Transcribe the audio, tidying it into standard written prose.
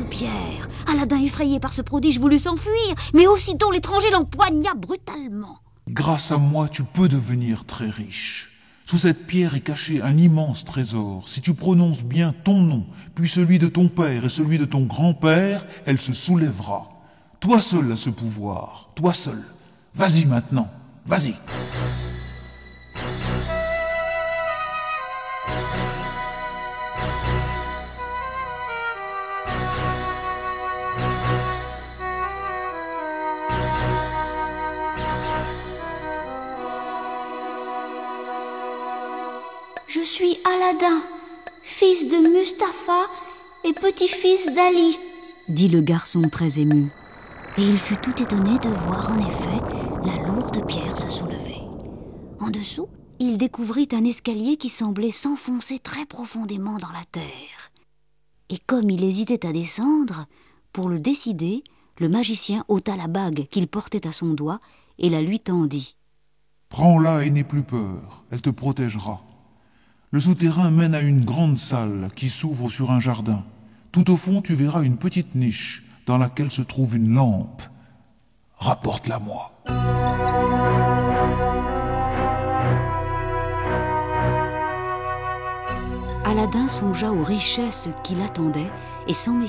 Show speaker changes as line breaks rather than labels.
lourde pierre. Aladin, effrayé par ce prodige, voulut s'enfuir, mais aussitôt l'étranger l'empoigna brutalement.
Grâce à moi, tu peux devenir très riche. Sous cette pierre est caché un immense trésor. Si tu prononces bien ton nom, puis celui de ton père et celui de ton grand-père, elle se soulèvera. Toi seul as ce pouvoir, toi seul. Vas-y maintenant, vas-y.
Je suis Aladin, fils de Mustapha et petit-fils d'Ali, dit le garçon très ému. Et il fut tout étonné de voir en effet la lourde pierre se soulever. En dessous, il découvrit un escalier qui semblait s'enfoncer très profondément dans la terre. Et comme il hésitait à descendre, pour le décider, le magicien ôta la bague qu'il portait à son doigt et la lui tendit.
Prends-la et n'aie plus peur, elle te protégera. Le souterrain mène à une grande salle qui s'ouvre sur un jardin. Tout au fond, tu verras une petite niche dans laquelle se trouve une lampe. Rapporte-la-moi.
Aladin songea aux richesses qui l'attendaient et sans